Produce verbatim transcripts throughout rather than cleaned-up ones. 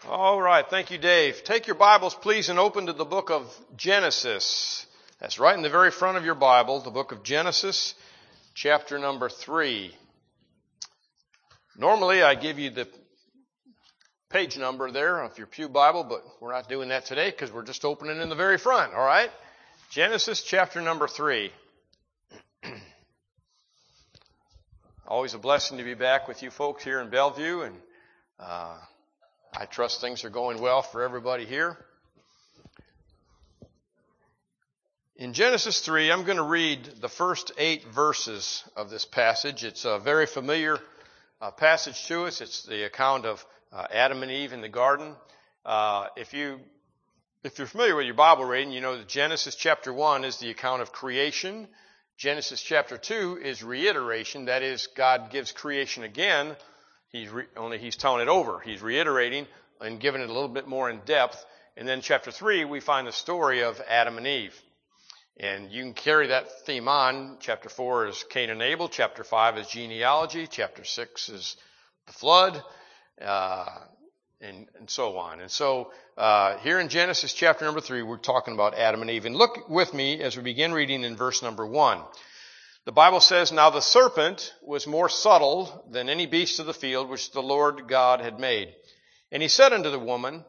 All right. Thank you, Dave. Take your Bibles, please, and open to the book of Genesis. That's right in the very front of your Bible, the book of Genesis, chapter number three. Normally, I give you the page number there of your pew Bible, but we're not doing that today because we're just opening in the very front, all right? Genesis, chapter number three. Always a blessing to be back with you folks here in Bellevue, and uh I trust things are going well for everybody here. In Genesis three, I'm going to read the first eight verses of this passage. It's a very familiar uh, passage to us. It's the account of uh, Adam and Eve in the garden. Uh, if you, if you're familiar with your Bible reading, you know that Genesis chapter one is the account of creation. Genesis chapter two is reiteration. That is, God gives creation again. He's re- only he's telling it over. He's reiterating and giving it a little bit more in depth. And then chapter three, we find the story of Adam and Eve. And you can carry that theme on. Chapter four is Cain and Abel. Chapter five is genealogy. Chapter six is the flood, uh, and, and so on. And so uh, here in Genesis chapter number three, we're talking about Adam and Eve. And look with me as we begin reading in verse number one. The Bible says, "Now the serpent was more subtle than any beast of the field which the Lord God had made. And he said unto the woman,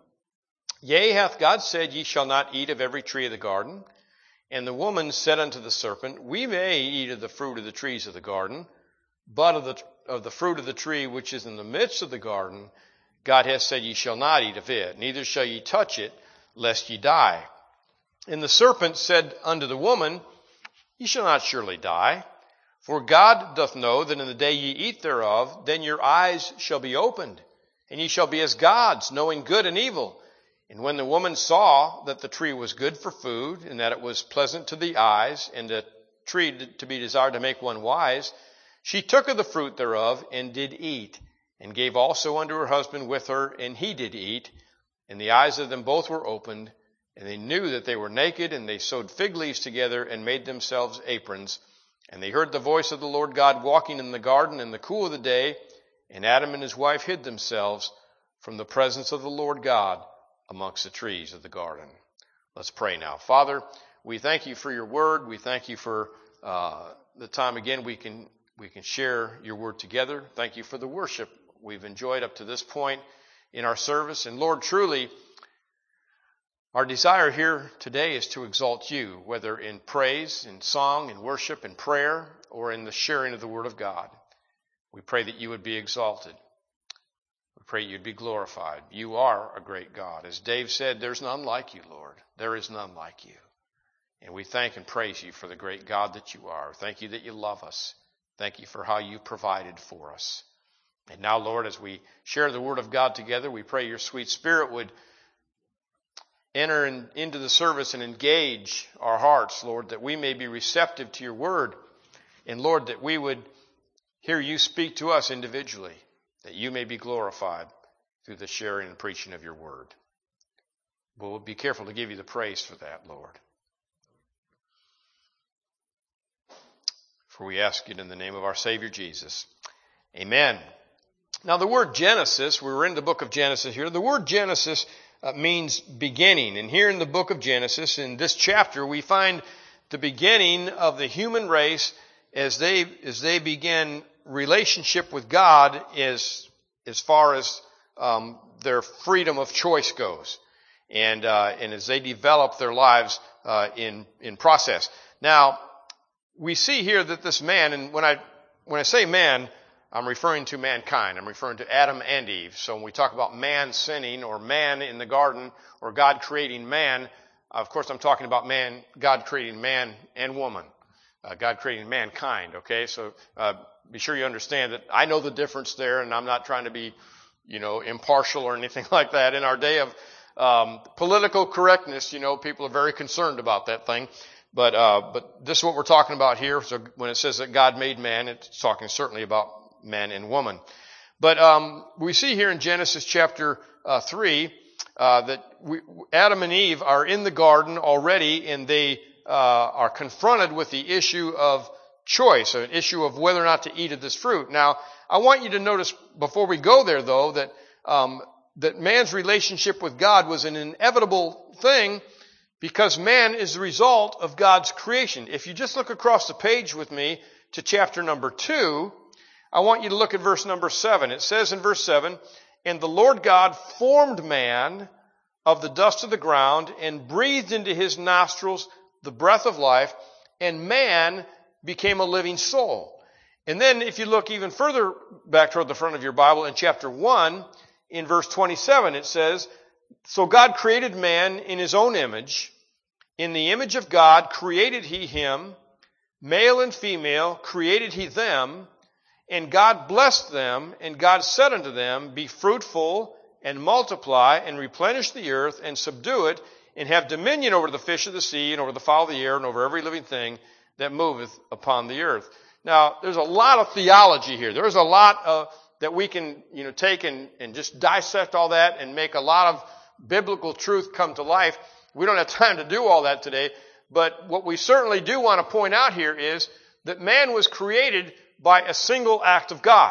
Yea, hath God said, Ye shall not eat of every tree of the garden? And the woman said unto the serpent, We may eat of the fruit of the trees of the garden, but of the, of the fruit of the tree which is in the midst of the garden, God hath said, Ye shall not eat of it, neither shall ye touch it, lest ye die. And the serpent said unto the woman, Ye shall not surely die. For God doth know that in the day ye eat thereof, then your eyes shall be opened, and ye shall be as gods, knowing good and evil. And when the woman saw that the tree was good for food, and that it was pleasant to the eyes, and a tree to be desired to make one wise, she took of the fruit thereof, and did eat, and gave also unto her husband with her, and he did eat. And the eyes of them both were opened, and they knew that they were naked, and they sewed fig leaves together and made themselves aprons. And they heard the voice of the Lord God walking in the garden in the cool of the day, and Adam and his wife hid themselves from the presence of the Lord God amongst the trees of the garden." Let's pray now. Father, we thank you for your word. We thank you for uh, the time again we can we can share your word together. Thank you for the worship we've enjoyed up to this point in our service. And Lord, truly, our desire here today is to exalt you, whether in praise, in song, in worship, in prayer, or in the sharing of the Word of God. We pray that you would be exalted. We pray you'd be glorified. You are a great God. As Dave said, there's none like you, Lord. There is none like you. And we thank and praise you for the great God that you are. Thank you that you love us. Thank you for how you provided for us. And now, Lord, as we share the Word of God together, we pray your sweet Spirit would enter in, into the service and engage our hearts, Lord, that we may be receptive to your word. And Lord, that we would hear you speak to us individually, that you may be glorified through the sharing and preaching of your word. We'll be careful to give you the praise for that, Lord. For we ask it in the name of our Savior Jesus. Amen. Now the word Genesis, we're in the book of Genesis here. The word Genesis Uh, means beginning. And here in the book of Genesis, in this chapter, we find the beginning of the human race as they as they begin relationship with God as as far as um, their freedom of choice goes, and uh, and as they develop their lives uh, in in process. Now, we see here that this man, and when I when I say man, I'm referring to mankind. I'm referring to Adam and Eve. So when we talk about man sinning or man in the garden or God creating man, of course I'm talking about man, God creating man and woman, uh, God creating mankind. Okay, so uh, be sure you understand that I know the difference there, and I'm not trying to be, you know, impartial or anything like that. In our day of um, political correctness, you know, people are very concerned about that thing. But uh, but this is what we're talking about here. So when it says that God made man, it's talking certainly about man and woman. But um, we see here in Genesis chapter uh, three uh, that we, Adam and Eve are in the garden already, and they uh, are confronted with the issue of choice, an issue of whether or not to eat of this fruit. Now, I want you to notice before we go there, though, that um, that man's relationship with God was an inevitable thing because man is the result of God's creation. If you just look across the page with me to chapter number two, I want you to look at verse number seven. It says in verse seven, "And the Lord God formed man of the dust of the ground and breathed into his nostrils the breath of life, and man became a living soul." And then if you look even further back toward the front of your Bible in chapter one, in verse twenty-seven, it says, "So God created man in his own image. In the image of God created he him. Male and female created he them. And God blessed them, and God said unto them, Be fruitful, and multiply, and replenish the earth, and subdue it, and have dominion over the fish of the sea, and over the fowl of the air, and over every living thing that moveth upon the earth." Now, there's a lot of theology here. There's a lot of, that we can, you know, take and, and just dissect all that and make a lot of biblical truth come to life. We don't have time to do all that today. But what we certainly do want to point out here is that man was created by a single act of God.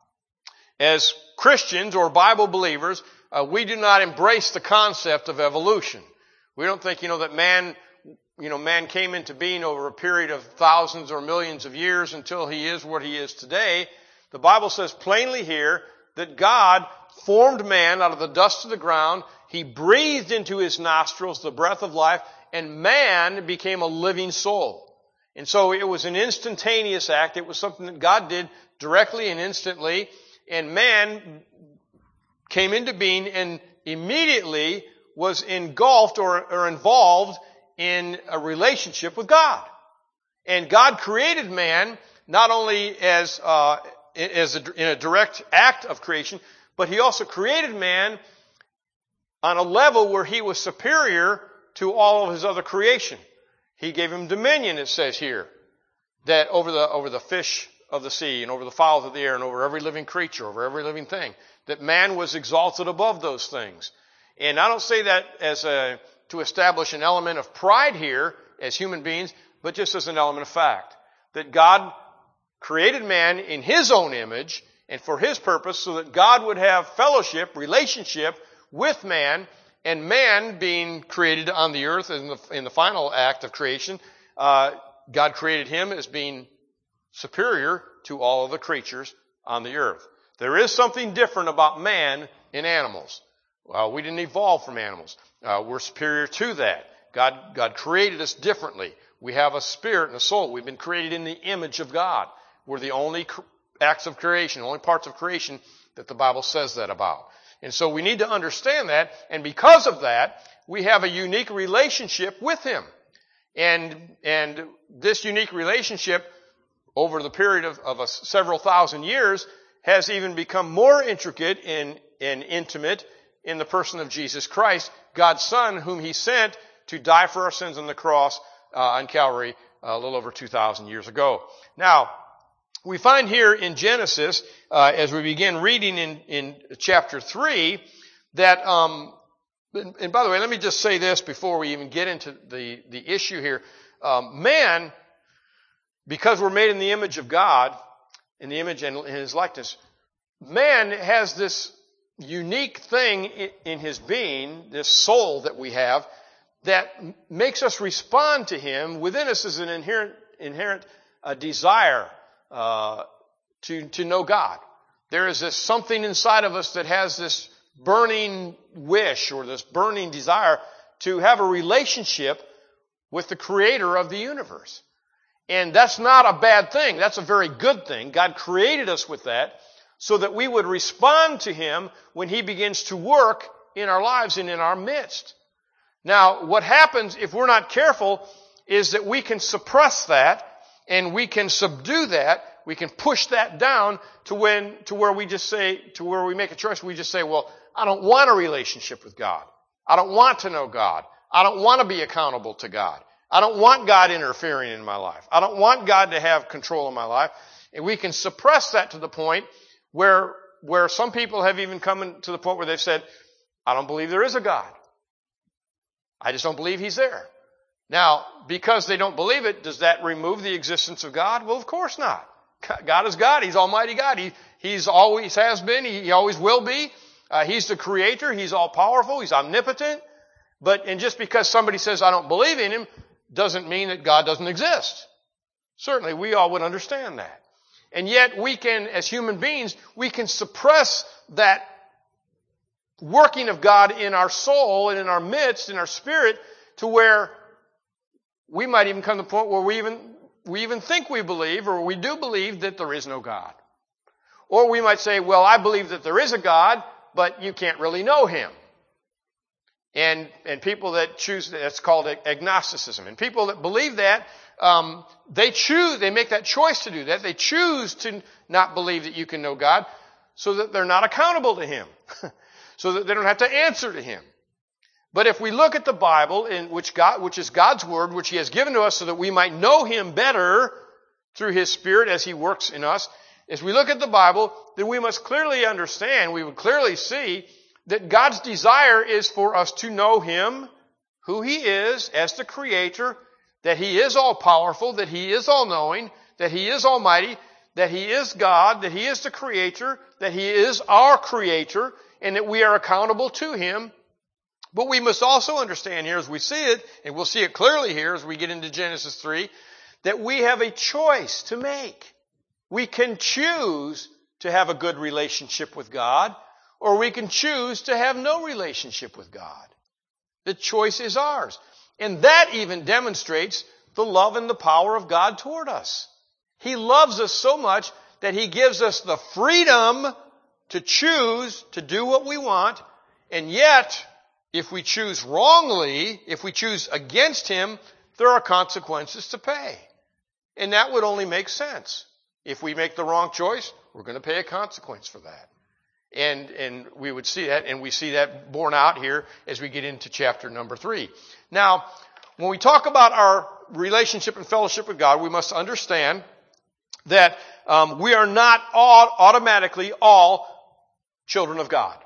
As Christians or Bible believers, uh, we do not embrace the concept of evolution. We don't think, you know, that man, you know, man came into being over a period of thousands or millions of years until he is what he is today. The Bible says plainly here that God formed man out of the dust of the ground. He breathed into his nostrils the breath of life, and man became a living soul. And so it was an instantaneous act. It was something that God did directly and instantly. And man came into being and immediately was engulfed or, or involved in a relationship with God. And God created man not only as, uh, as a, in a direct act of creation, but He also created man on a level where he was superior to all of His other creation. He gave him dominion, it says here, that over the, over the fish of the sea and over the fowls of the air and over every living creature, over every living thing, that man was exalted above those things. And I don't say that as a, to establish an element of pride here as human beings, but just as an element of fact. That God created man in His own image and for His purpose so that God would have fellowship, relationship with man, and man being created on the earth in the, in the final act of creation, uh, God created him as being superior to all of the creatures on the earth. There is something different about man and animals. Well, we didn't evolve from animals. Uh, we're superior to that. God, God created us differently. We have a spirit and a soul. We've been created in the image of God. We're the only cr- acts of creation, only parts of creation that the Bible says that about. And so we need to understand that, and because of that, we have a unique relationship with Him. And, and this unique relationship over the period of, of a, several thousand years has even become more intricate and, and intimate in the person of Jesus Christ, God's Son, whom He sent to die for our sins on the cross uh, on Calvary uh, a little over two thousand years ago. Now, we find here in Genesis, uh, as we begin reading in, in chapter three, that, um, and, and by the way, let me just say this before we even get into the, the issue here. Um, man, because we're made in the image of God, in the image and in His likeness, man has this unique thing in, in his being, this soul that we have, that makes us respond to Him. Within us is an inherent, inherent uh, desire Uh, to, to know God. There is this something inside of us that has this burning wish or this burning desire to have a relationship with the Creator of the universe. And that's not a bad thing. That's a very good thing. God created us with that so that we would respond to Him when He begins to work in our lives and in our midst. Now, what happens if we're not careful is that we can suppress that and we can subdue that. We can push that down to when, to where we just say, to where we make a choice. We just say, well, I don't want a relationship with God. I don't want to know God. I don't want to be accountable to God. I don't want God interfering in my life. I don't want God to have control of my life. And we can suppress that to the point where, where some people have even come to the point where they've said, I don't believe there is a God. I just don't believe He's there. Now, because they don't believe it, does that remove the existence of God? Well, of course not. God is God. He's Almighty God. He, he's always has been. He, he always will be. Uh, he's the creator. He's all powerful. He's omnipotent. But, and just because somebody says, I don't believe in him, doesn't mean that God doesn't exist. Certainly, we all would understand that. And yet, we can, as human beings, we can suppress that working of God in our soul and in our midst, in our spirit, to where we might even come to the point where we even, we even think we believe, or we do believe that there is no God. Or we might say, well, I believe that there is a God, but you can't really know him. And, and people that choose, that's called agnosticism. And people that believe that, um, they choose, they make that choice to do that. They choose to not believe that you can know God so that they're not accountable to him. So that they don't have to answer to him. But if we look at the Bible, in which God, which is God's Word, which he has given to us so that we might know him better through his Spirit as he works in us, as we look at the Bible, then we must clearly understand, we would clearly see that God's desire is for us to know him, who he is as the creator, that he is all powerful, that he is all knowing, that he is almighty, that he is God, that he is the creator, that he is our creator, and that we are accountable to him. But we must also understand here as we see it, and we'll see it clearly here as we get into Genesis three, that we have a choice to make. We can choose to have a good relationship with God, or we can choose to have no relationship with God. The choice is ours. And that even demonstrates the love and the power of God toward us. He loves us so much that he gives us the freedom to choose to do what we want. And yet, if we choose wrongly, if we choose against him, there are consequences to pay. And that would only make sense. If we make the wrong choice, we're going to pay a consequence for that. And, and we would see that, and we see that borne out here as we get into chapter number three. Now, when we talk about our relationship and fellowship with God, we must understand that um, we are not all, automatically all children of God.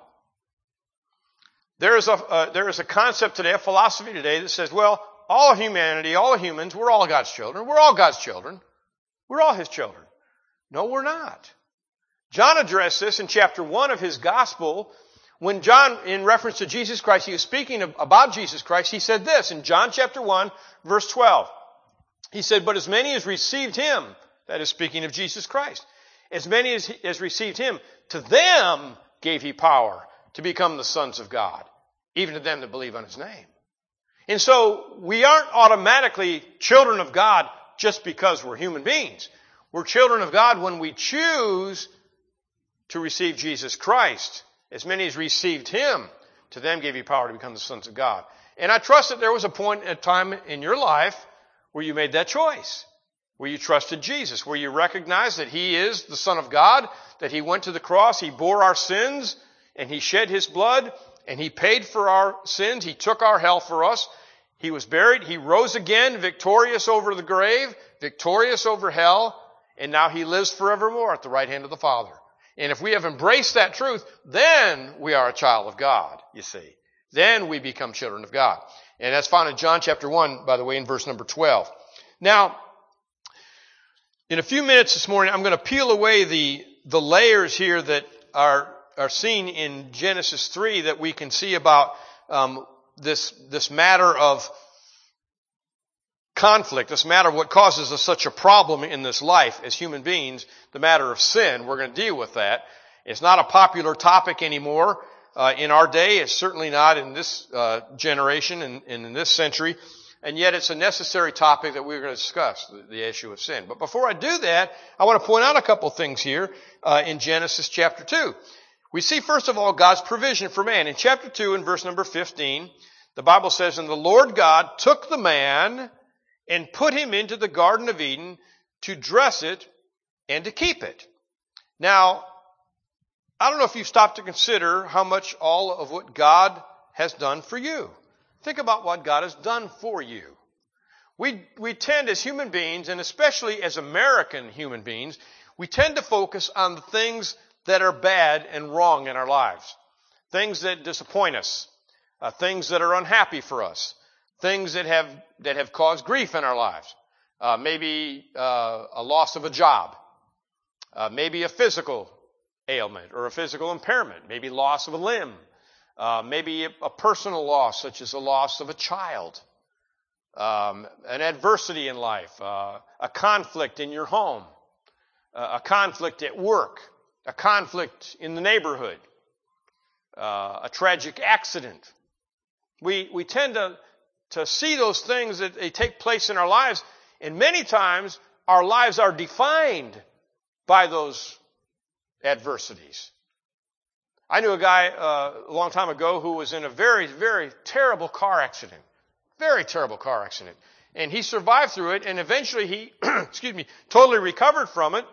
There is a uh, there is a concept today, a philosophy today that says, well, all humanity, all humans, we're all God's children. We're all God's children. We're all his children. No, we're not. John addressed this in chapter one of his gospel. When John, in reference to Jesus Christ, he was speaking about Jesus Christ, he said this in John chapter one, verse twelve. He said, but as many as received him, that is speaking of Jesus Christ, as many as, as received him, to them gave he power to become the sons of God, even to them that believe on his name. And so we aren't automatically children of God just because we're human beings. We're children of God when we choose to receive Jesus Christ. As many as received him, to them gave he power to become the sons of God. And I trust that there was a point, a time in your life where you made that choice, where you trusted Jesus, where you recognized that he is the Son of God, that he went to the cross, he bore our sins, and he shed his blood, and he paid for our sins. He took our hell for us. He was buried. He rose again, victorious over the grave, victorious over hell, and now he lives forevermore at the right hand of the Father. And if we have embraced that truth, then we are a child of God, you see. Then we become children of God. And that's found in John chapter one, by the way, in verse number twelve. Now, in a few minutes this morning, I'm going to peel away the, the layers here that are, are seen in Genesis three that we can see about um, this, this matter of conflict, this matter of what causes us such a problem in this life as human beings, the matter of sin. We're going to deal with that. It's not a popular topic anymore uh, in our day. It's certainly not in this uh, generation and, and in this century. And yet it's a necessary topic that we're going to discuss, the, the issue of sin. But before I do that, I want to point out a couple things here uh, in Genesis chapter two. We see, first of all, God's provision for man. In chapter two, in verse number fifteen, the Bible says, and the Lord God took the man and put him into the Garden of Eden to dress it and to keep it. Now, I don't know if you've stopped to consider how much all of what God has done for you. Think about what God has done for you. We, we tend as human beings, and especially as American human beings, we tend to focus on the things that are bad and wrong in our lives. Things that disappoint us. Uh, things that are unhappy for us. Things that have that have caused grief in our lives. Uh, maybe uh, a loss of a job. Uh, maybe a physical ailment or a physical impairment, maybe loss of a limb, uh, maybe a, a personal loss such as the loss of a child, um, an adversity in life, uh, a conflict in your home, uh, a conflict at work, a conflict in the neighborhood, uh, a tragic accident. We we tend to to see those things that they take place in our lives, and many times our lives are defined by those adversities. I knew a guy uh, a long time ago who was in a very, very terrible car accident. Very terrible car accident. And he survived through it, and eventually he, excuse me, totally recovered from it.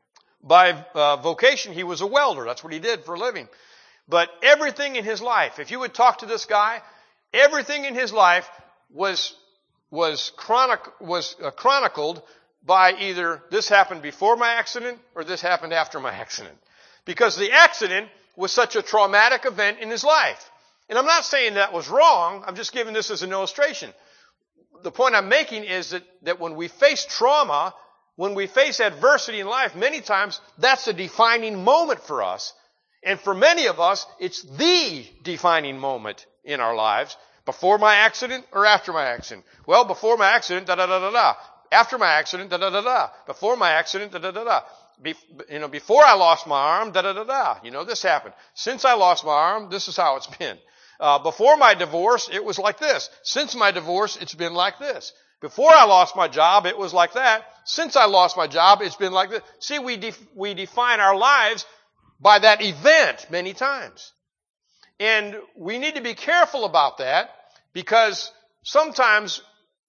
By uh, vocation, he was a welder. That's what he did for a living. But everything in his life, if you would talk to this guy, everything in his life was was chronic was uh, chronicled by either this happened before my accident or this happened after my accident. Because the accident was such a traumatic event in his life. And I'm not saying that was wrong. I'm just giving this as an illustration. The point I'm making is that, that when we face trauma, when we face adversity in life, many times that's a defining moment for us. And for many of us, it's the defining moment in our lives. Before my accident or after my accident? Well, before my accident, da-da-da-da-da. After my accident, da-da-da-da. Before my accident, da-da-da-da. Be, you know, before I lost my arm, da-da-da-da. You know, this happened. Since I lost my arm, this is how it's been. Uh, before my divorce, it was like this. Since my divorce, it's been like this. Before I lost my job, it was like that. Since I lost my job, it's been like this. See, we def- we define our lives by that event many times. And we need to be careful about that, because sometimes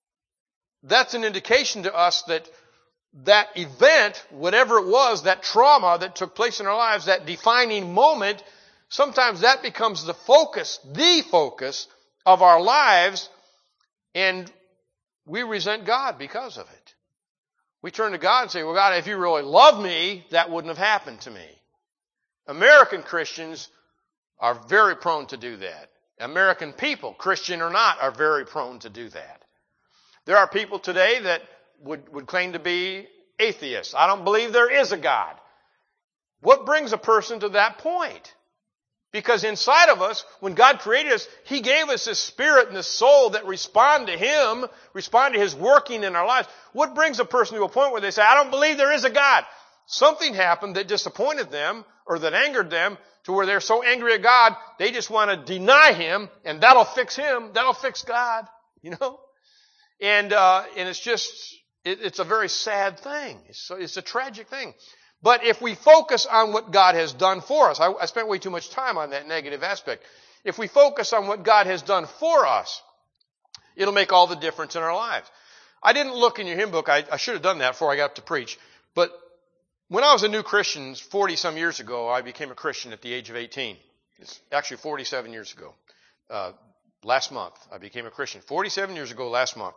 that's an indication to us that that event, whatever it was, that trauma that took place in our lives, that defining moment, sometimes that becomes the focus, the focus of our lives, and we resent God because of it. We turn to God and say, well, God, if you really love me, that wouldn't have happened to me. American Christians are very prone to do that. American people, Christian or not, are very prone to do that. There are people today that would, would claim to be atheists. I don't believe there is a God. What brings a person to that point? Because inside of us, when God created us, He gave us this spirit and this soul that respond to Him, respond to His working in our lives. What brings a person to a point where they say, I don't believe there is a God? Something happened that disappointed them or that angered them to where they're so angry at God, they just want to deny Him, and that'll fix Him. That'll fix God, you know? And, uh, and it's just, it, it's a very sad thing. It's, it's a tragic thing. But if we focus on what God has done for us, I, I spent way too much time on that negative aspect. If we focus on what God has done for us, it'll make all the difference in our lives. I didn't look in your hymn book. I, I should have done that before I got up to preach. But when I was a new Christian forty-some years ago, I became a Christian at the age of eighteen. It's actually forty-seven years ago. Uh, last month, I became a Christian. forty-seven years ago last month.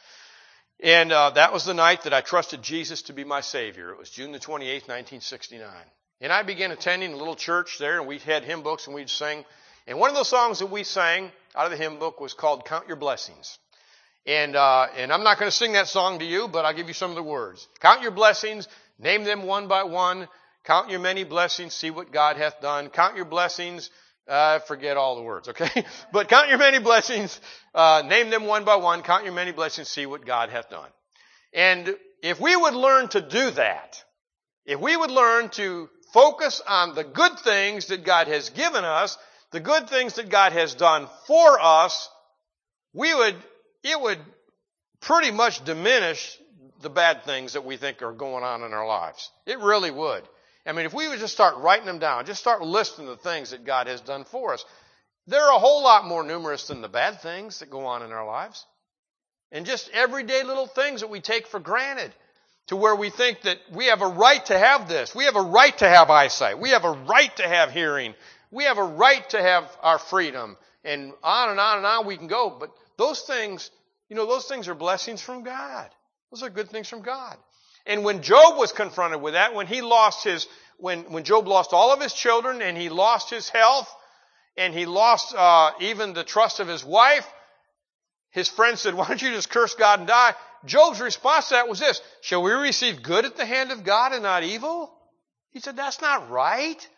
And uh, that was the night that I trusted Jesus to be my Savior. It was June the twenty-eighth, nineteen sixty-nine. And I began attending a little church there, and we had hymn books, and we'd sing. And one of those songs that we sang out of the hymn book was called Count Your Blessings. And uh, and I'm not going to sing that song to you, but I'll give you some of the words. Count your blessings. Name them one by one. Count your many blessings. See what God hath done. Count your blessings. Uh, forget all the words, okay? But count your many blessings. Uh, name them one by one. Count your many blessings. See what God hath done. And if we would learn to do that, if we would learn to focus on the good things that God has given us, the good things that God has done for us, we would, it would pretty much diminish the bad things that we think are going on in our lives. It really would. I mean, if we would just start writing them down, just start listing the things that God has done for us, they're a whole lot more numerous than the bad things that go on in our lives. And just everyday little things that we take for granted, to where we think that we have a right to have this. We have a right to have eyesight. We have a right to have hearing. We have a right to have our freedom. And on and on and on we can go. But those things, you know, those things are blessings from God. Those are good things from God. And when Job was confronted with that, when he lost his, when, when Job lost all of his children and he lost his health and he lost uh, even the trust of his wife, his friend said, why don't you just curse God and die? Job's response to that was this: shall we receive good at the hand of God and not evil? He said, that's not right.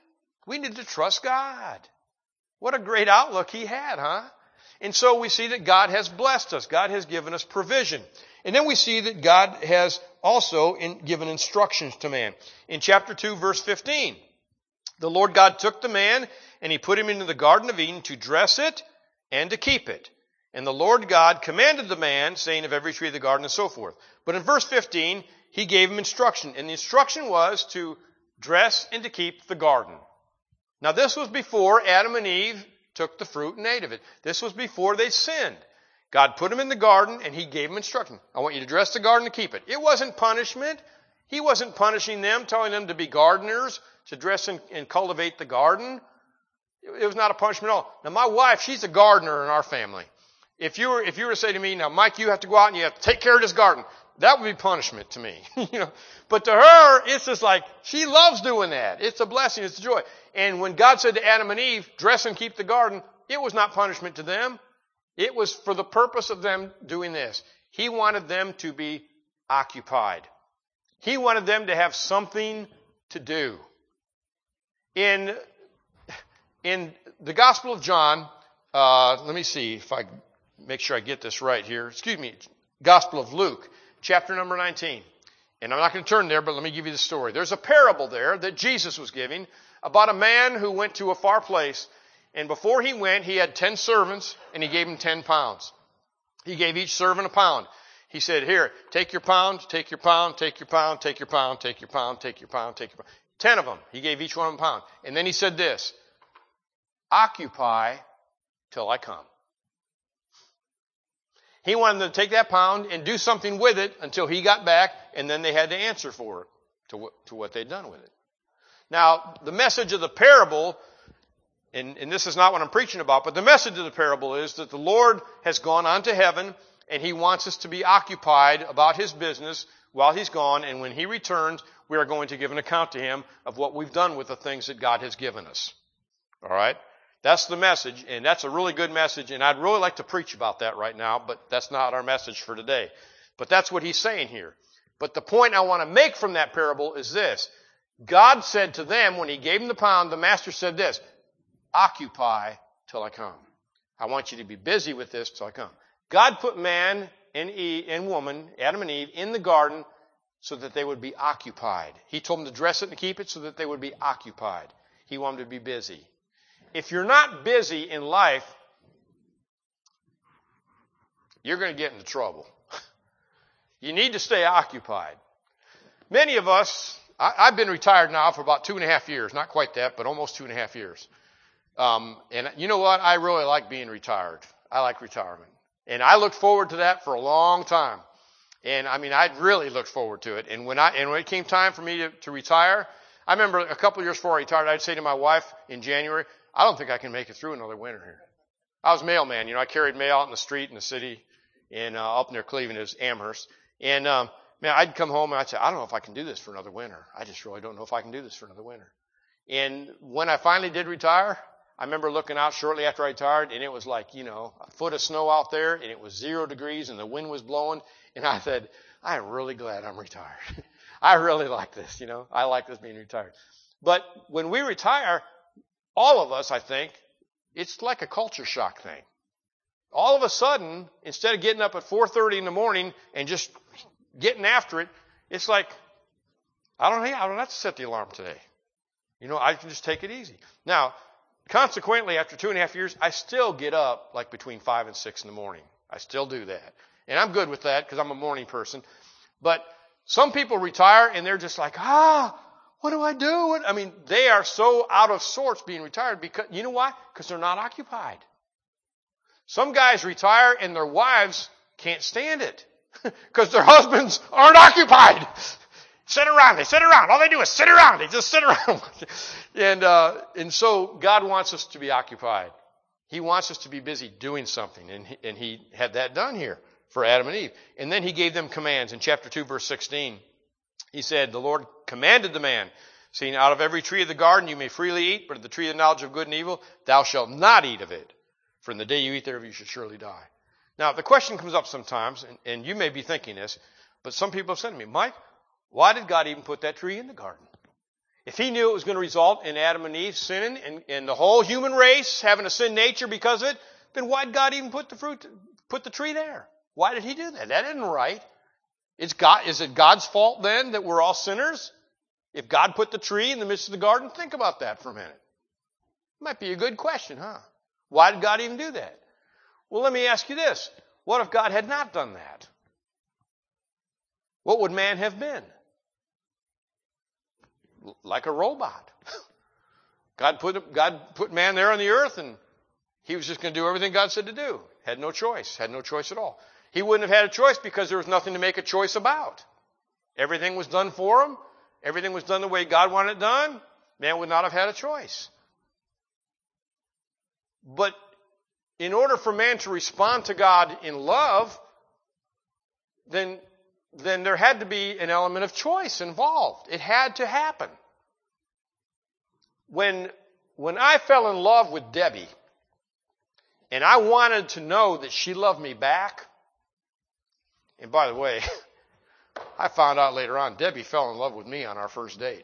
We need to trust God. What a great outlook he had, huh? And so we see that God has blessed us. God has given us provision. And then we see that God has also in, given instructions to man. In chapter two, verse fifteen, the Lord God took the man and he put him into the Garden of Eden to dress it and to keep it. And the Lord God commanded the man, saying, of every tree of the garden and so forth. But in verse fifteen, he gave him instruction. And the instruction was to dress and to keep the garden. Now this was before Adam and Eve took the fruit and ate of it. This was before they sinned. God put them in the garden and he gave them instruction. I want you to dress the garden and keep it. It wasn't punishment. He wasn't punishing them, telling them to be gardeners, to dress and, and cultivate the garden. It, it was not a punishment at all. Now my wife, she's a gardener in our family. If you were, if you were to say to me, now Mike, you have to go out and you have to take care of this garden, that would be punishment to me. you know, but to her, it's just like, she loves doing that. It's a blessing. It's a joy. And when God said to Adam and Eve, dress and keep the garden, it was not punishment to them. It was for the purpose of them doing this. He wanted them to be occupied. He wanted them to have something to do. In, in the Gospel of John, uh, let me see if I make sure I get this right here. Excuse me, Gospel of Luke, chapter number nineteen. And I'm not going to turn there, but let me give you the story. There's a parable there that Jesus was giving about a man who went to a far place. And before he went, he had ten servants, and he gave them ten pounds. He gave each servant a pound. He said, here, take your pound, take your pound, take your pound, take your pound, take your pound, take your pound, take your pound. Ten of them. He gave each one of them a pound. And then he said this, occupy till I come. He wanted them to take that pound and do something with it until he got back, and then they had to answer for it, to what, to what they'd done with it. Now, the message of the parable, and, and this is not what I'm preaching about, but the message of the parable is that the Lord has gone on to heaven, and he wants us to be occupied about his business while he's gone, and when he returns, we are going to give an account to him of what we've done with the things that God has given us. All right? That's the message, and that's a really good message, and I'd really like to preach about that right now, but that's not our message for today. But that's what he's saying here. But the point I want to make from that parable is this. God said to them, when he gave them the pound, the master said this, occupy till I come. I want you to be busy with this till I come. God put man and Eve, and woman, Adam and Eve, in the garden so that they would be occupied. He told them to dress it and keep it so that they would be occupied. He wanted them to be busy. If you're not busy in life, you're going to get into trouble. You need to stay occupied. Many of us, I, I've been retired now for about two and a half years. Not quite that, but almost two and a half years. Um, and you know what? I really like being retired. I like retirement. And I looked forward to that for a long time. And I mean, I really looked forward to it. And when I, and when it came time for me to, to retire, I remember a couple of years before I retired, I'd say to my wife in January, I don't think I can make it through another winter here. I was mailman. You know, I carried mail out in the street in the city and uh, up near Cleveland. It was Amherst. And, um, man, I'd come home and I'd say, I don't know if I can do this for another winter. I just really don't know if I can do this for another winter. And when I finally did retire, I remember looking out shortly after I retired, and it was like, you know, a foot of snow out there, and it was zero degrees, and the wind was blowing. And I said, I'm really glad I'm retired. I really like this, you know. I like this being retired. But when we retire, all of us, I think, it's like a culture shock thing. All of a sudden, instead of getting up at four thirty in the morning and just getting after it, it's like, I don't, I don't have to set the alarm today. You know, I can just take it easy. Now, consequently, after two and a half years, I still get up like between five and six in the morning. I still do that. And I'm good with that because I'm a morning person. But some people retire and they're just like, ah, what do I do? I mean, they are so out of sorts being retired because, you know why? Because they're not occupied. Some guys retire and their wives can't stand it because their husbands aren't occupied. Sit around. They sit around. All they do is sit around. They just sit around. and, uh, and so God wants us to be occupied. He wants us to be busy doing something. And he, and he had that done here for Adam and Eve. And then he gave them commands. In chapter two, verse sixteen, he said, the Lord commanded the man, saying, out of every tree of the garden you may freely eat, but of the tree of the knowledge of good and evil, thou shalt not eat of it. For in the day you eat thereof, you shall surely die. Now, the question comes up sometimes, and, and you may be thinking this, but some people have said to me, Mike, why did God even put that tree in the garden? if he knew it was going to result in Adam and Eve sinning and, and the whole human race having a sin nature because of it, then why did God even put the fruit, put the tree there? Why did he do that? That isn't right. It's God, is it God's fault then that we're all sinners? If God put the tree in the midst of the garden, think about that for a minute. Might be a good question, huh? Why did God even do that? Well, let me ask you this. What if God had not done that? What would man have been? Like a robot. God put, God put man there on the earth and he was just going to do everything God said to do. Had no choice. Had no choice at all. He wouldn't have had a choice because there was nothing to make a choice about. Everything was done for him. Everything was done the way God wanted it done. Man would not have had a choice. But in order for man to respond to God in love, then, then there had to be an element of choice involved. It had to happen. When, when I fell in love with Debbie, and I wanted to know that she loved me back, and by the way, I found out later on, Debbie fell in love with me on our first date.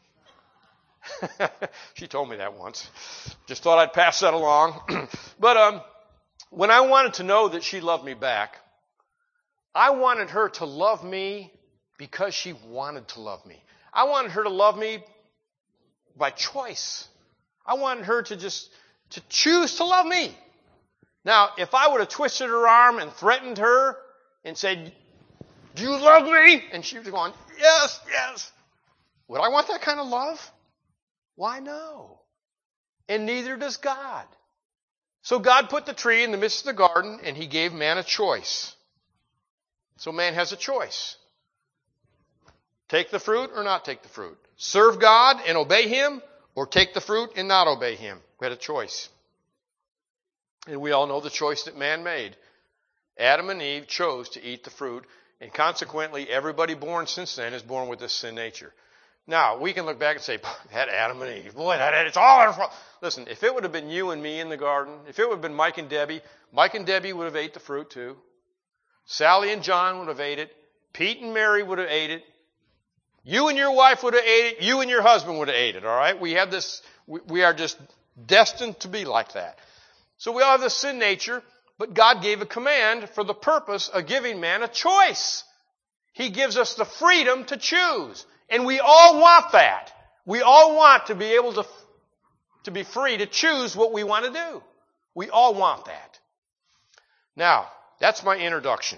She told me that once. Just thought I'd pass that along. But um, when I wanted to know that she loved me back, I wanted her to love me because she wanted to love me. I wanted her to love me by choice. I wanted her to just to choose to love me. Now, if I would have twisted her arm and threatened her and said, "Do you love me?" and she was going, "Yes, yes," would I want that kind of love? Why, no. And neither does God. So God put the tree in the midst of the garden and he gave man a choice. So man has a choice. Take the fruit or not take the fruit. Serve God and obey him, or take the fruit and not obey him. We had a choice. And we all know the choice that man made. Adam and Eve chose to eat the fruit, and consequently everybody born since then is born with this sin nature. Now, we can look back and say, that Adam and Eve, boy, that, it's all our fault. Listen, if it would have been you and me in the garden, if it would have been Mike and Debbie, Mike and Debbie would have ate the fruit too. Sally and John would have ate it. Pete and Mary would have ate it. You and your wife would have ate it. You and your husband would have ate it, all right? We have this, we, we are just destined to be like that. So we all have this sin nature, but God gave a command for the purpose of giving man a choice. He gives us the freedom to choose. And we all want that. We all want to be able to, to be free to choose what we want to do. We all want that. Now, that's my introduction.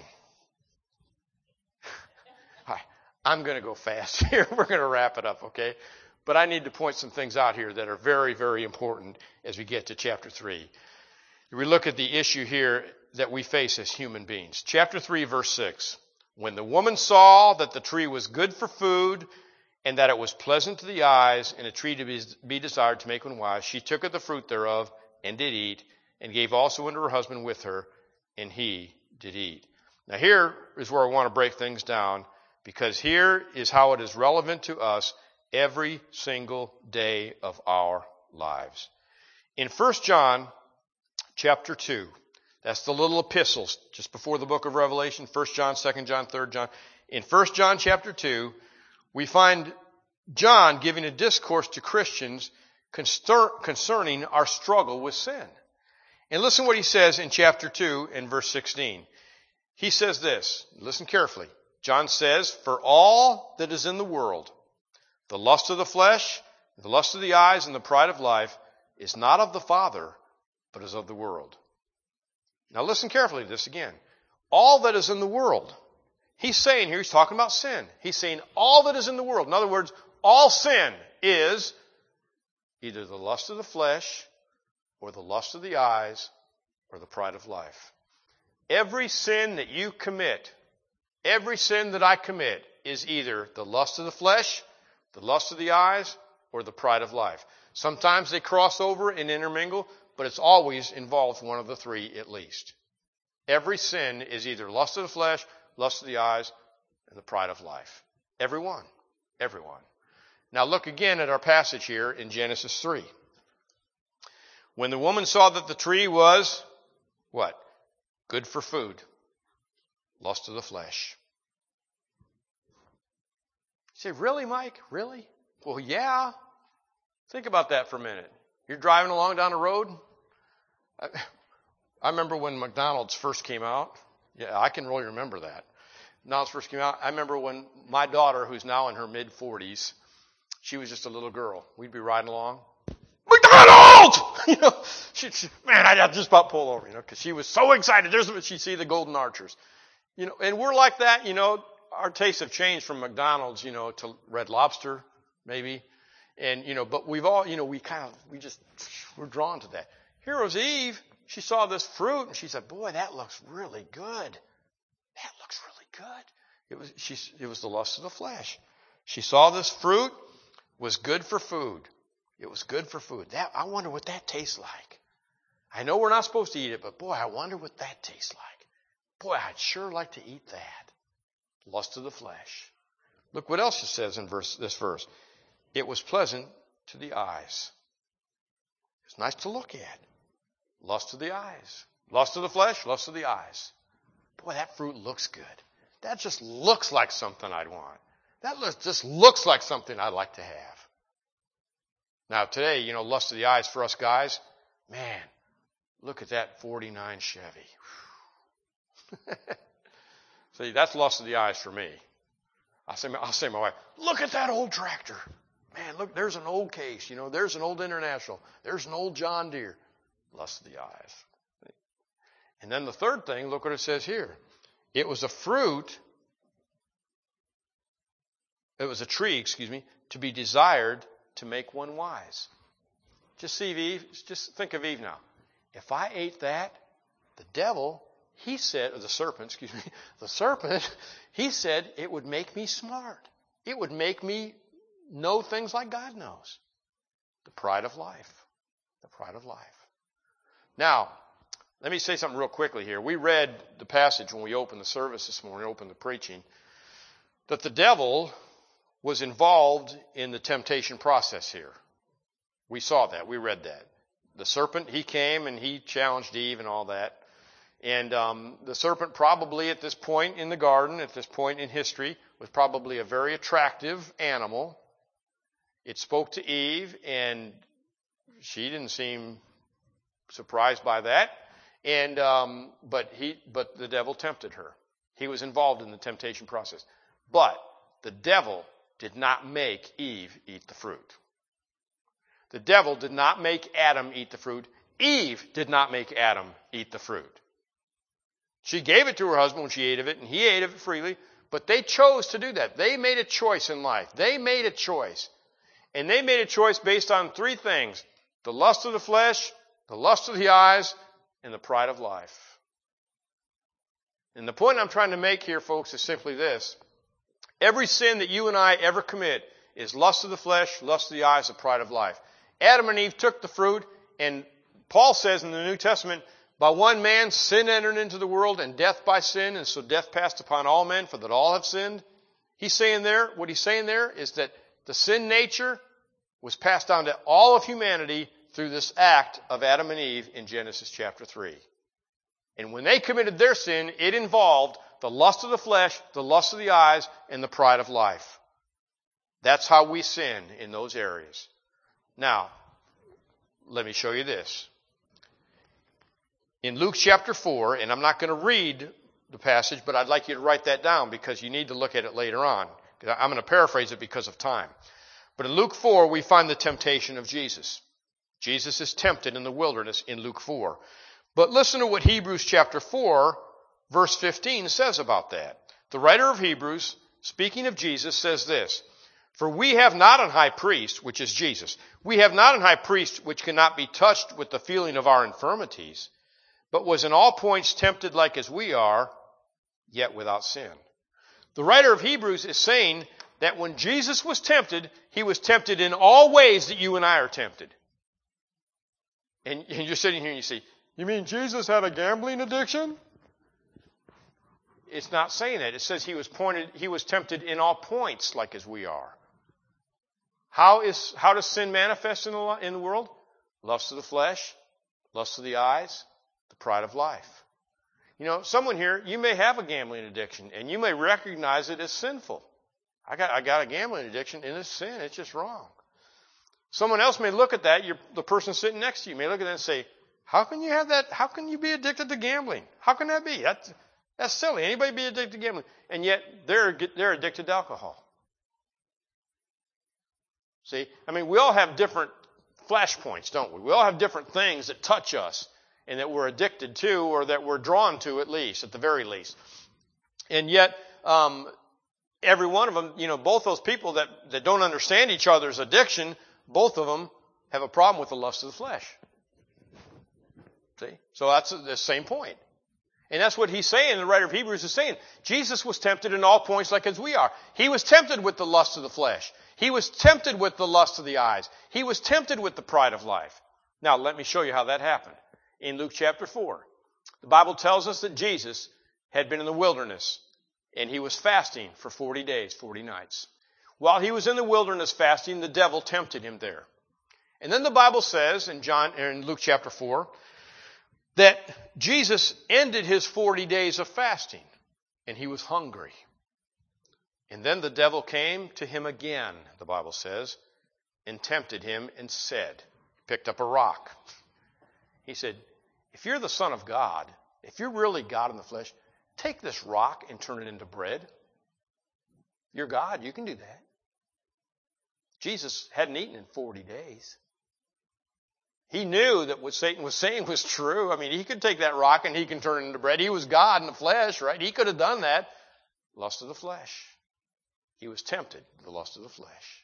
I'm going to go fast here. We're going to wrap it up, okay? But I need to point some things out here that are very, very important as we get to chapter three. We look at the issue here that we face as human beings. Chapter three, verse six. When the woman saw that the tree was good for food, and that it was pleasant to the eyes, and a tree to be, be desired to make one wise, she took of the fruit thereof, and did eat, and gave also unto her husband with her, and he did eat. Now here is where I want to break things down, because here is how it is relevant to us every single day of our lives. In First John chapter two, that's the little epistles just before the book of Revelation, First John, Second John, Third John. In First John chapter two, we find John giving a discourse to Christians concerning our struggle with sin. And listen what he says in chapter two and verse sixteen. He says this, listen carefully. John says, "For all that is in the world, the lust of the flesh, the lust of the eyes, and the pride of life, is not of the Father, but is of the world." Now listen carefully to this again. All that is in the world. He's saying here, he's talking about sin. He's saying all that is in the world. In other words, all sin is either the lust of the flesh, or the lust of the eyes, or the pride of life. Every sin that you commit, every sin that I commit, is either the lust of the flesh, the lust of the eyes, or the pride of life. Sometimes they cross over and intermingle, but it's always involved one of the three at least. Every sin is either lust of the flesh, lust of the eyes, and the pride of life. Every one. Every one. Now look again at our passage here in Genesis three. When the woman saw that the tree was, what? Good for food. Lust of the flesh. You say, really, Mike? Really? Well, yeah. Think about that for a minute. You're driving along down the road. I, I remember when McDonald's first came out. Yeah, I can really remember that. McDonald's first came out. I remember when my daughter, who's now in her mid forties, she was just a little girl. We'd be riding along. McDonald's! You know, she, she, man, I'd just about pull over, you know, because she was so excited. There's she'd see the Golden Archers. You know, and we're like that, you know. Our tastes have changed from McDonald's, you know, to Red Lobster, maybe. And, you know, but we've all, you know, we kind of, we just, we're drawn to that. Here was Eve. She saw this fruit and she said, boy, that looks really good. That looks really good. It was, she, it was the lust of the flesh. She saw this fruit was good for food. It was good for food. That, I wonder what that tastes like. I know we're not supposed to eat it, but boy, I wonder what that tastes like. Boy, I'd sure like to eat that. Lust of the flesh. Look what else it says in verse, this verse. It was pleasant to the eyes. It's nice to look at. Lust of the eyes. Lust of the flesh, lust of the eyes. Boy, that fruit looks good. That just looks like something I'd want. That looks, just looks like something I'd like to have. Now today, you know, lust of the eyes for us guys, man, look at that forty-nine Chevy. See, that's lust of the eyes for me. I'll say, I'll say to my wife, look at that old tractor. Man, look, there's an old Case. You know, there's an old International. There's an old John Deere. Lust of the eyes. And then the third thing, look what it says here. It was a fruit, it was a tree, excuse me, to be desired to make one wise. Just see Eve, just think of Eve now. If I ate that, the devil, he said, or the serpent, excuse me, the serpent, he said it would make me smart. It would make me know things like God knows. The pride of life. The pride of life. Now, let me say something real quickly here. We read the passage when we opened the service this morning, opened the preaching, that the devil was involved in the temptation process here. We saw that. We read that. The serpent, he came and he challenged Eve and all that. And um, the serpent probably at this point in the garden, at this point in history, was probably a very attractive animal. It spoke to Eve, and she didn't seem surprised by that. And um, but he, but the devil tempted her. He was involved in the temptation process. But the devil did not make Eve eat the fruit. The devil did not make Adam eat the fruit. Eve did not make Adam eat the fruit. She gave it to her husband when she ate of it, and he ate of it freely, but they chose to do that. They made a choice in life. They made a choice. And they made a choice based on three things: the lust of the flesh, the lust of the eyes, and the pride of life. And the point I'm trying to make here, folks, is simply this. Every sin that you and I ever commit is lust of the flesh, lust of the eyes, the pride of life. Adam and Eve took the fruit, and Paul says in the New Testament, by one man sin entered into the world, and death by sin, and so death passed upon all men, for that all have sinned. He's saying there, what he's saying there is that the sin nature was passed down to all of humanity through this act of Adam and Eve in Genesis chapter three. And when they committed their sin, it involved the lust of the flesh, the lust of the eyes, and the pride of life. That's how we sin in those areas. Now, let me show you this. In Luke chapter four, and I'm not going to read the passage, but I'd like you to write that down because you need to look at it later on. I'm going to paraphrase it because of time. But in Luke four, we find the temptation of Jesus. Jesus is tempted in the wilderness in Luke four. But listen to what Hebrews chapter four, verse fifteen says about that. The writer of Hebrews, speaking of Jesus, says this: for we have not an high priest, which is Jesus. We have not an high priest which cannot be touched with the feeling of our infirmities, but was in all points tempted like as we are, yet without sin. The writer of Hebrews is saying that when Jesus was tempted, he was tempted in all ways that you and I are tempted. And, and you're sitting here and you say, you mean Jesus had a gambling addiction? It's not saying that. It says he was pointed, he was tempted in all points like as we are. How is, how does sin manifest in the, in the world? Lust of the flesh, lust of the eyes, the pride of life. You know, someone here, you may have a gambling addiction and you may recognize it as sinful. I got, I got a gambling addiction, and it's sin. It's just wrong. Someone else may look at that. You're, the person sitting next to you may look at that and say, how can you have that? How can you be addicted to gambling? How can that be? That's, that's silly. Anybody be addicted to gambling? And yet they're, they're addicted to alcohol. See, I mean, we all have different flashpoints, don't we? We all have different things that touch us and that we're addicted to, or that we're drawn to, at least, at the very least. And yet, um, every one of them, you know, both those people that, that don't understand each other's addiction, both of them have a problem with the lust of the flesh. See? So that's the same point. And that's what he's saying, the writer of Hebrews is saying. Jesus was tempted in all points like as we are. He was tempted with the lust of the flesh. He was tempted with the lust of the eyes. He was tempted with the pride of life. Now, let me show you how that happened. In Luke chapter four, the Bible tells us that Jesus had been in the wilderness, and he was fasting for forty days, forty nights. While he was in the wilderness fasting, the devil tempted him there. And then the Bible says in John, in Luke chapter four, that Jesus ended his forty days of fasting, and he was hungry. And then the devil came to him again, the Bible says, and tempted him and said, picked up a rock. He said, if you're the Son of God, if you're really God in the flesh, take this rock and turn it into bread. You're God, you can do that. Jesus hadn't eaten in forty days. He knew that what Satan was saying was true. I mean, he could take that rock and he can turn it into bread. He was God in the flesh, right? He could have done that. Lust of the flesh. He was tempted with the lust of the flesh.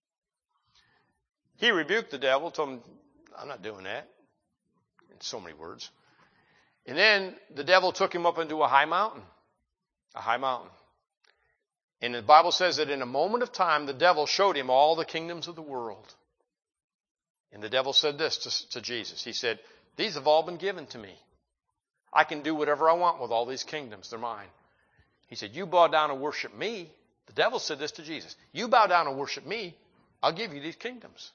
He rebuked the devil, told him, I'm not doing that. In so many words. And then the devil took him up into a high mountain. A high mountain. And the Bible says that in a moment of time, the devil showed him all the kingdoms of the world. And the devil said this to, to Jesus. He said, these have all been given to me. I can do whatever I want with all these kingdoms. They're mine. He said, you bow down and worship me. The devil said this to Jesus. You bow down and worship me. I'll give you these kingdoms.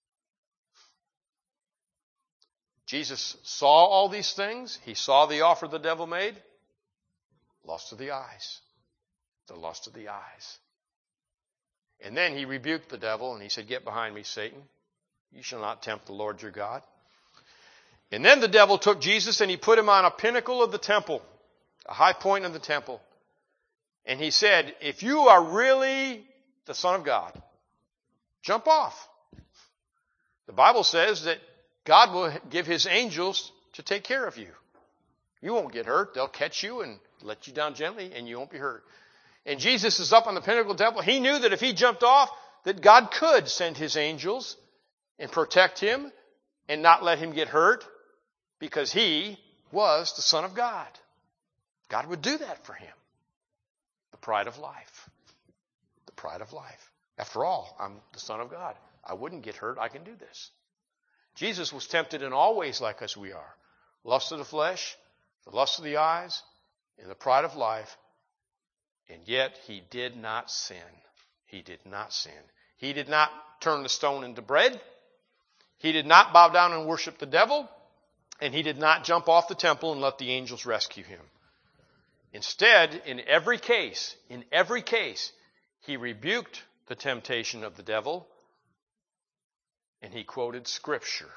Jesus saw all these things. He saw the offer the devil made. Lust of the eyes. The lust of the eyes. And then he rebuked the devil and he said, get behind me, Satan. You shall not tempt the Lord your God. And then the devil took Jesus and he put him on a pinnacle of the temple, a high point of the temple. And he said, if you are really the Son of God, jump off. The Bible says that God will give his angels to take care of you. You won't get hurt. They'll catch you and let you down gently and you won't be hurt. And Jesus is up on the pinnacle of the temple. He knew that if he jumped off, that God could send his angels and protect him and not let him get hurt because he was the Son of God. God would do that for him. The pride of life. The pride of life. After all, I'm the Son of God. I wouldn't get hurt. I can do this. Jesus was tempted in all ways like as we are. Lust of the flesh, the lust of the eyes, and the pride of life. And yet he did not sin. He did not sin. He did not turn the stone into bread. He did not bow down and worship the devil. And he did not jump off the temple and let the angels rescue him. Instead, in every case, in every case, he rebuked the temptation of the devil and he quoted Scripture.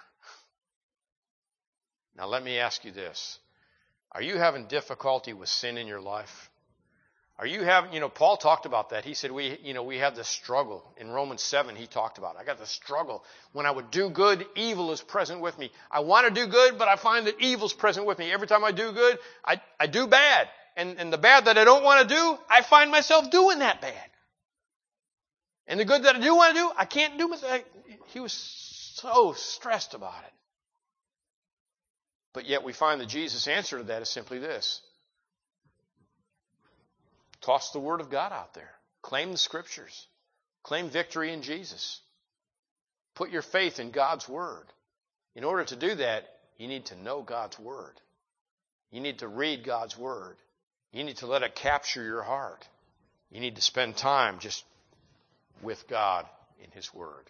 Now let me ask you this. Are you having difficulty with sin in your life? Are you having, you know, Paul talked about that. He said we, you know, we have this struggle. In Romans seven, he talked about it. I got this struggle. When I would do good, evil is present with me. I want to do good, but I find that evil's present with me. Every time I do good, I, I do bad. And, and the bad that I don't want to do, I find myself doing that bad. And the good that I do want to do, I can't do it. He was so stressed about it. But yet we find that Jesus' answer to that is simply this. Toss the Word of God out there. Claim the Scriptures. Claim victory in Jesus. Put your faith in God's Word. In order to do that, you need to know God's Word. You need to read God's Word. You need to let it capture your heart. You need to spend time just with God in His Word.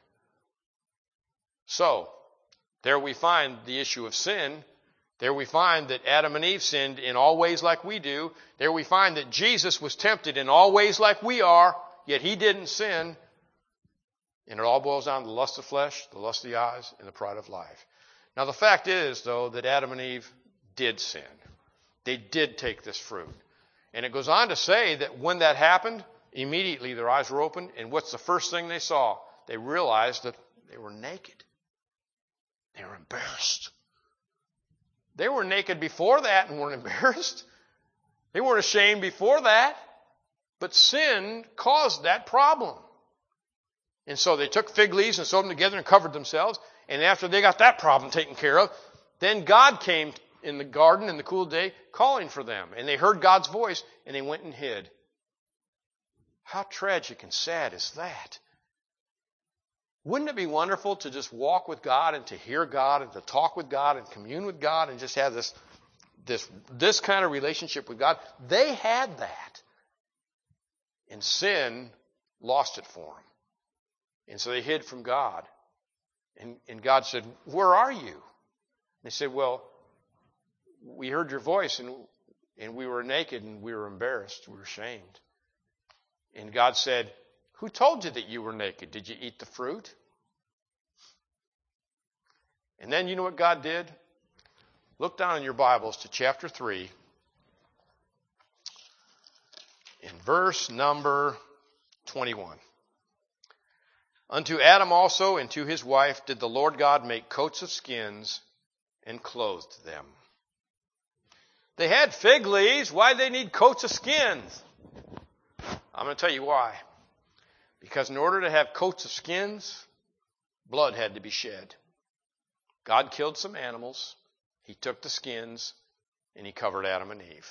So, there we find the issue of sin. There we find that Adam and Eve sinned in all ways like we do. There we find that Jesus was tempted in all ways like we are, yet he didn't sin. And it all boils down to the lust of flesh, the lust of the eyes, and the pride of life. Now the fact is, though, that Adam and Eve did sin. They did take this fruit. And it goes on to say that when that happened, immediately their eyes were opened, and what's the first thing they saw? They realized that they were naked. They were embarrassed. They were naked before that and weren't embarrassed. They weren't ashamed before that. But sin caused that problem. And so they took fig leaves and sewed them together and covered themselves. And after they got that problem taken care of, then God came in the garden in the cool day calling for them. And they heard God's voice and they went and hid. How tragic and sad is that? Wouldn't it be wonderful to just walk with God and to hear God and to talk with God and commune with God and just have this, this, this kind of relationship with God? They had that. And sin lost it for them. And so they hid from God. And, and God said, where are you? And they said, well, we heard your voice and, and we were naked and we were embarrassed. We were ashamed. And God said, who told you that you were naked? Did you eat the fruit? And then you know what God did? Look down in your Bibles to chapter three. In verse number twenty-one. Unto Adam also and to his wife did the Lord God make coats of skins and clothed them. They had fig leaves. Why did they need coats of skins? I'm going to tell you why. Because in order to have coats of skins, blood had to be shed. God killed some animals. He took the skins and he covered Adam and Eve. You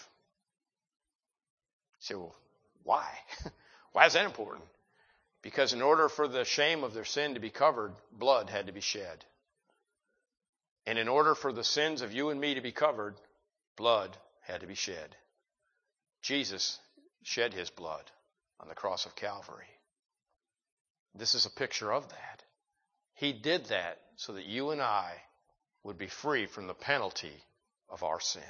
say, well, why? Why is that important? Because in order for the shame of their sin to be covered, blood had to be shed. And in order for the sins of you and me to be covered, blood had to be shed. Jesus shed his blood on the cross of Calvary. This is a picture of that. He did that so that you and I would be free from the penalty of our sin.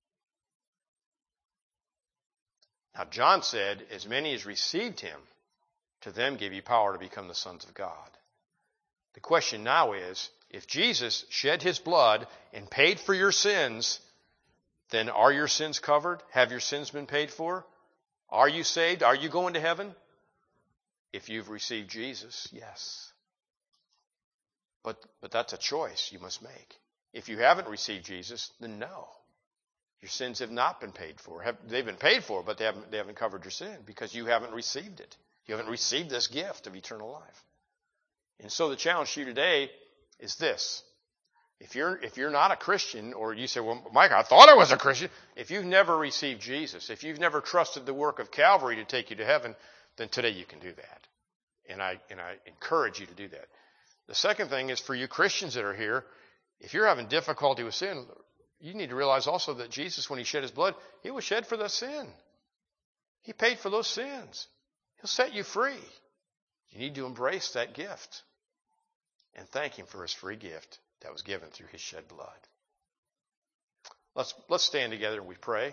Now John said, as many as received him, to them gave he power to become the sons of God. The question now is, if Jesus shed his blood and paid for your sins, then are your sins covered? Have your sins been paid for? Are you saved? Are you going to heaven? If you've received Jesus, yes. But, but that's a choice you must make. If you haven't received Jesus, then no. Your sins have not been paid for. Have, they've been paid for, but they haven't, they haven't covered your sin because you haven't received it. You haven't received this gift of eternal life. And so the challenge to you today is this. If you're, if you're not a Christian, or you say, well, Mike, I thought I was a Christian. If you've never received Jesus, if you've never trusted the work of Calvary to take you to heaven, then today you can do that. And I, and I encourage you to do that. The second thing is for you Christians that are here, if you're having difficulty with sin, you need to realize also that Jesus, when he shed his blood, he was shed for the sin. He paid for those sins. He'll set you free. You need to embrace that gift and thank him for his free gift that was given through his shed blood. Let's, let's stand together and we pray.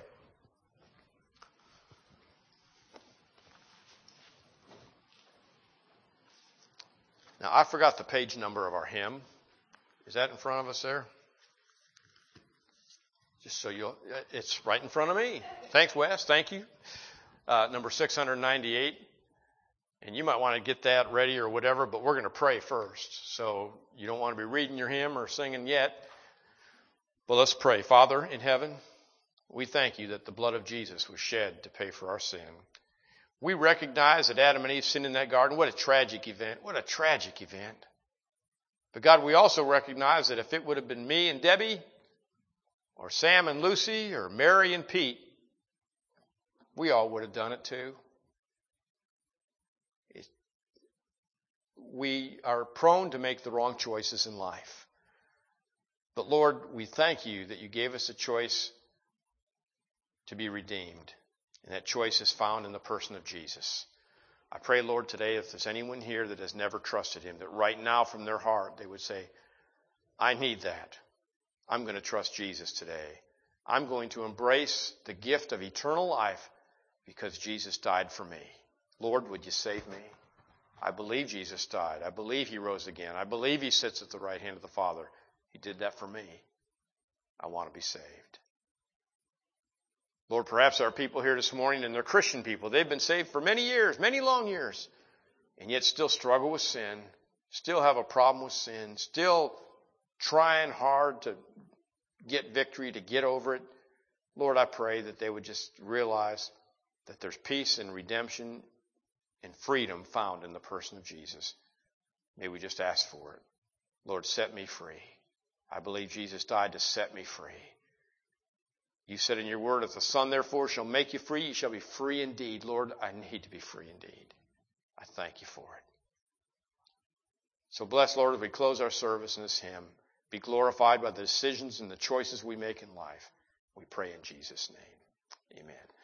Now, I forgot the page number of our hymn. Is that in front of us there? Just so you'll, it's right in front of me. Thanks, Wes. Thank you. Uh, number six hundred ninety-eight. And you might want to get that ready or whatever, but we're going to pray first. So you don't want to be reading your hymn or singing yet. But let's pray. Father in heaven, we thank you that the blood of Jesus was shed to pay for our sin. We recognize that Adam and Eve sinned in that garden. What a tragic event. What a tragic event. But God, we also recognize that if it would have been me and Debbie, or Sam and Lucy, or Mary and Pete, we all would have done it too. It, we are prone to make the wrong choices in life. But Lord, we thank you that you gave us a choice to be redeemed. And that choice is found in the person of Jesus. I pray, Lord, today, if there's anyone here that has never trusted him, that right now from their heart they would say, I need that. I'm going to trust Jesus today. I'm going to embrace the gift of eternal life because Jesus died for me. Lord, would you save me? I believe Jesus died. I believe he rose again. I believe he sits at the right hand of the Father. He did that for me. I want to be saved. Lord, perhaps there are people here this morning, and they're Christian people. They've been saved for many years, many long years, and yet still struggle with sin, still have a problem with sin, still trying hard to get victory, to get over it. Lord, I pray that they would just realize that there's peace and redemption and freedom found in the person of Jesus. May we just ask for it. Lord, set me free. I believe Jesus died to set me free. You said in your word, if the Son therefore shall make you free, you shall be free indeed. Lord, I need to be free indeed. I thank you for it. So bless, Lord, as we close our service in this hymn. Be glorified by the decisions and the choices we make in life. We pray in Jesus' name. Amen.